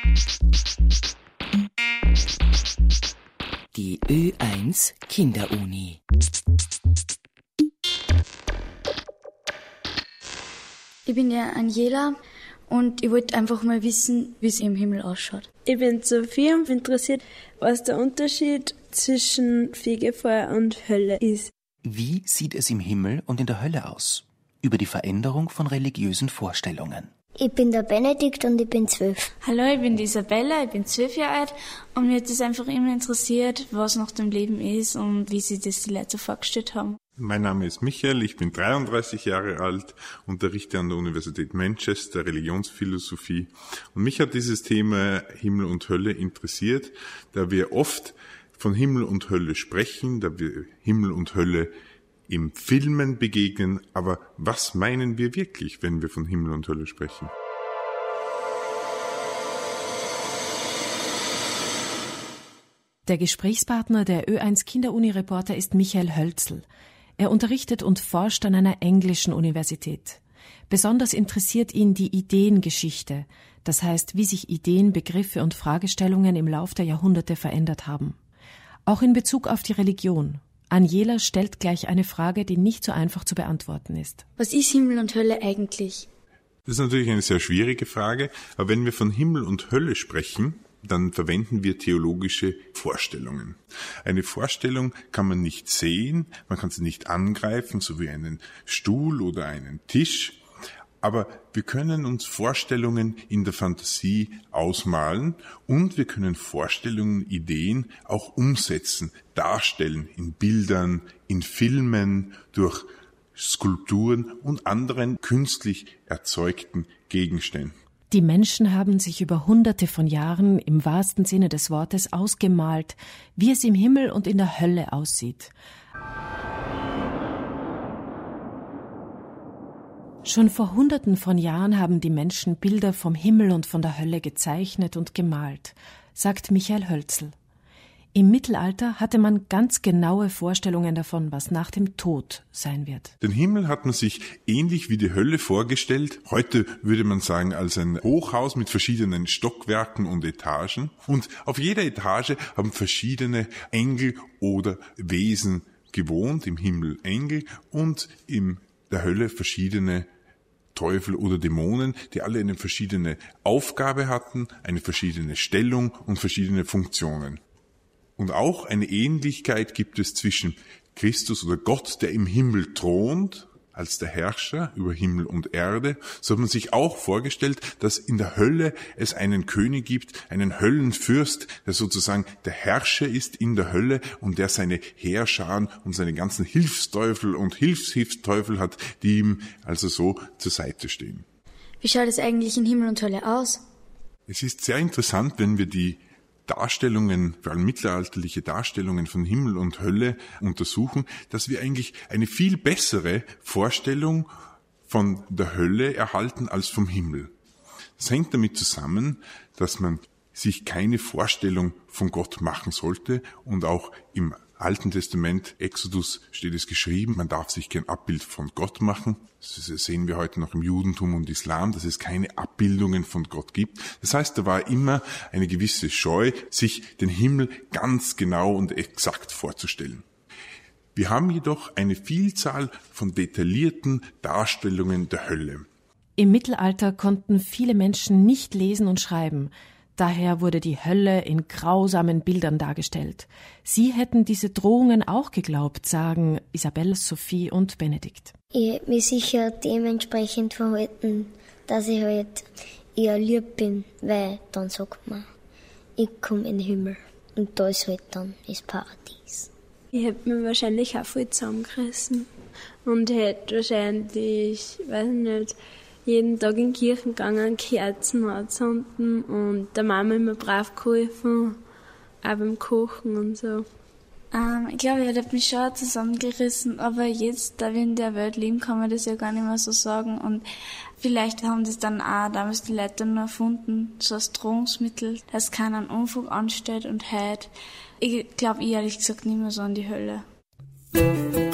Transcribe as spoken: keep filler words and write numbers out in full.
Die Ö eins Kinderuni. Ich bin ja Angela und ich wollte einfach mal wissen, wie es im Himmel ausschaut. Ich bin Sophie und interessiert, was der Unterschied zwischen Fegefeuer und Hölle ist. Wie sieht es im Himmel und in der Hölle aus? Über die Veränderung von religiösen Vorstellungen. Ich bin der Benedikt und ich bin zwölf. Hallo, ich bin die Isabella, ich bin zwölf Jahre alt und mir hat es einfach immer interessiert, was nach dem Leben ist und wie sich das die Leute so vorgestellt haben. Mein Name ist Michael, ich bin dreiunddreißig Jahre alt, unterrichte an der Universität Manchester Religionsphilosophie. Und mich hat dieses Thema Himmel und Hölle interessiert, da wir oft von Himmel und Hölle sprechen, da wir Himmel und Hölle im Filmen begegnen, aber was meinen wir wirklich, wenn wir von Himmel und Hölle sprechen? Der Gesprächspartner der Ö eins Kinderuni-Reporter ist Michael Hölzl. Er unterrichtet und forscht an einer englischen Universität. Besonders interessiert ihn die Ideengeschichte, das heißt, wie sich Ideen, Begriffe und Fragestellungen im Lauf der Jahrhunderte verändert haben. Auch in Bezug auf die Religion. Angela stellt gleich eine Frage, die nicht so einfach zu beantworten ist. Was ist Himmel und Hölle eigentlich? Das ist natürlich eine sehr schwierige Frage, aber wenn wir von Himmel und Hölle sprechen, dann verwenden wir theologische Vorstellungen. Eine Vorstellung kann man nicht sehen, man kann sie nicht angreifen, so wie einen Stuhl oder einen Tisch, aber wir können uns Vorstellungen in der Fantasie ausmalen und wir können Vorstellungen, Ideen auch umsetzen, darstellen in Bildern, in Filmen, durch Skulpturen und anderen künstlich erzeugten Gegenständen. Die Menschen haben sich über Hunderte von Jahren im wahrsten Sinne des Wortes ausgemalt, wie es im Himmel und in der Hölle aussieht. Schon vor Hunderten von Jahren haben die Menschen Bilder vom Himmel und von der Hölle gezeichnet und gemalt, sagt Michael Hölzl. Im Mittelalter hatte man ganz genaue Vorstellungen davon, was nach dem Tod sein wird. Den Himmel hat man sich ähnlich wie die Hölle vorgestellt. Heute würde man sagen, als ein Hochhaus mit verschiedenen Stockwerken und Etagen. Und auf jeder Etage haben verschiedene Engel oder Wesen gewohnt. Im Himmel Engel und in der Hölle verschiedene Teufel oder Dämonen, die alle eine verschiedene Aufgabe hatten, eine verschiedene Stellung und verschiedene Funktionen. Und auch eine Ähnlichkeit gibt es zwischen Christus oder Gott, der im Himmel thront, als der Herrscher über Himmel und Erde. So hat man sich auch vorgestellt, dass in der Hölle es einen König gibt, einen Höllenfürst, der sozusagen der Herrscher ist in der Hölle und der seine Heerscharen und seine ganzen Hilfsteufel und Hilfshilfsteufel hat, die ihm also so zur Seite stehen. Wie schaut es eigentlich in Himmel und Hölle aus? Es ist sehr interessant, wenn wir die Darstellungen, vor allem mittelalterliche Darstellungen von Himmel und Hölle untersuchen, dass wir eigentlich eine viel bessere Vorstellung von der Hölle erhalten als vom Himmel. Das hängt damit zusammen, dass man sich keine Vorstellung von Gott machen sollte und auch im Alten Testament, Exodus, steht es geschrieben, man darf sich kein Abbild von Gott machen. Das sehen wir heute noch im Judentum und Islam, dass es keine Abbildungen von Gott gibt. Das heißt, da war immer eine gewisse Scheu, sich den Himmel ganz genau und exakt vorzustellen. Wir haben jedoch eine Vielzahl von detaillierten Darstellungen der Hölle. Im Mittelalter konnten viele Menschen nicht lesen und schreiben. Daher wurde die Hölle in grausamen Bildern dargestellt. Sie hätten diese Drohungen auch geglaubt, sagen Isabella, Sophie und Benedikt. Ich hätte mich sicher dementsprechend verhalten, dass ich halt eher lieb bin, weil dann sagt man, ich komme in den Himmel und da ist halt dann das Paradies. Ich hätte mich wahrscheinlich auch voll zusammengerissen und hätte wahrscheinlich, weiß ich nicht, jeden Tag in die Kirche gegangen, Kerzen anzünden und der Mama immer brav geholfen, auch beim Kochen und so. Ähm, ich glaube, ich hätte mich schon zusammengerissen, aber jetzt, da wir in der Welt leben, kann man das ja gar nicht mehr so sagen. Und vielleicht haben das dann auch damals die Leute nur erfunden, so als Drohungsmittel, dass keiner Unfug anstellt und heute. Ich glaube, ich ehrlich gesagt nicht mehr so an die Hölle.